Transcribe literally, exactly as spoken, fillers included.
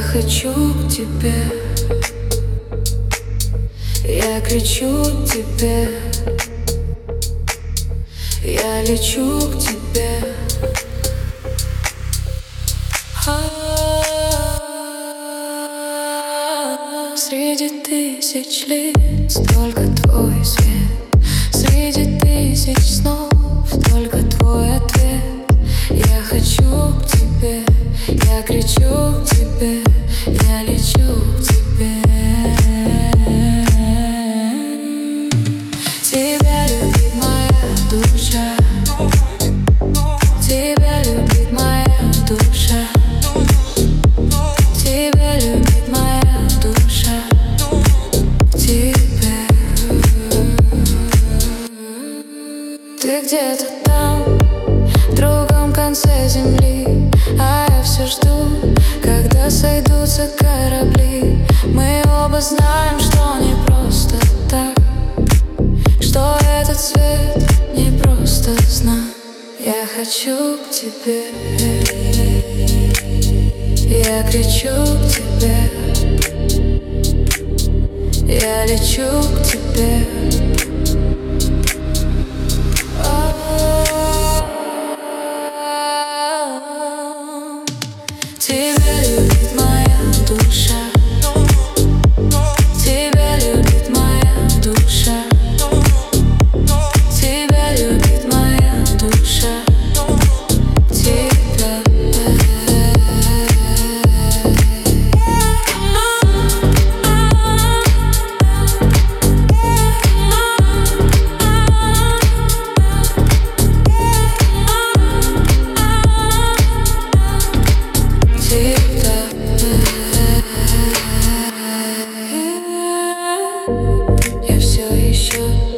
хочу к тебе, я кричу тебе, я лечу к тебе. Среди тысяч лиц только твой свет, среди тысяч снов только твой ответ. Я хочу к тебе, я кричу к тебе, я лечу к тебе. Тебя любит моя душа, тебя любит моя душа, тебя любит моя душа, тебя. Ты где-то там, в другом конце земли, а я все жду, когда сойдутся корабли. Мы оба знаем, что не просто так, что этот свет не просто знак. Я хочу к тебе, я кричу к тебе, я лечу к тебе. Тебя любит моя душа, тебя любит моя душа, тебя любит моя душа, тебя. Я все еще